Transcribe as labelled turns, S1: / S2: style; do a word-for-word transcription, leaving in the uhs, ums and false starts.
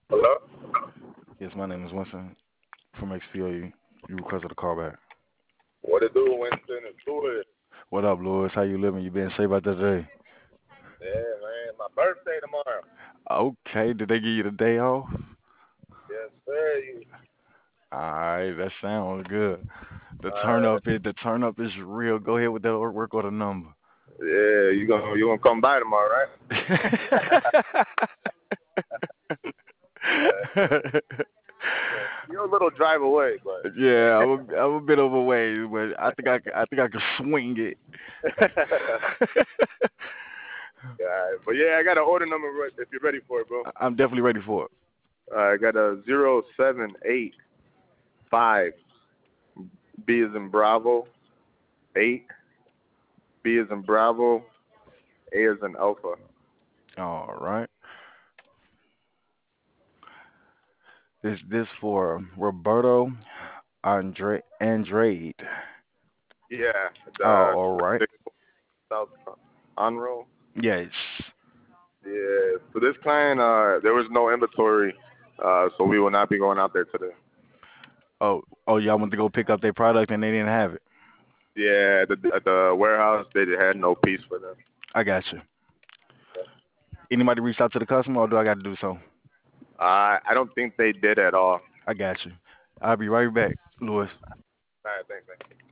S1: Hello?
S2: Yes, my name is Winston from X P O U. You requested a call back.
S1: What it do, Winston? It's good.
S2: What up, Louis? How you living? You been safe out there today?
S1: Yeah, man. My birthday tomorrow.
S2: Okay, did they give you the day off?
S1: Yes, sir. You,
S2: Alright, that sounds good. The turn
S1: uh,
S2: up is the turn up is real. Go ahead with that work work order number.
S1: yeah, you gonna you gonna come by tomorrow, right? uh, you're a little drive away, but
S2: Yeah, I'm a, I'm a bit overweight, but I think I c- I think I can swing it.
S1: yeah, but yeah, I got an order number right- if you're ready for it, bro.
S2: I'm definitely ready for it.
S1: Uh, I got a zero seven eight five. B is in Bravo. Eight. B is in Bravo. A is in Alpha.
S2: All right. Is this for Roberto Andre Andrade?
S1: Yeah,
S2: Oh,
S1: the
S2: all right.
S1: South Conroe.
S2: Yes.
S1: Yeah. For this client, uh, there was no inventory, uh, so we will not be going out there today.
S2: Oh, oh, y'all went to go pick up their product and they didn't have it.
S1: Yeah, at the, at the warehouse, they had no piece for them.
S2: I got you. Anybody reached out to the customer, or do I got to do so?
S1: Uh, I don't think they did at all.
S2: I got you. I'll be right back, Louis.
S1: All right, thanks, man.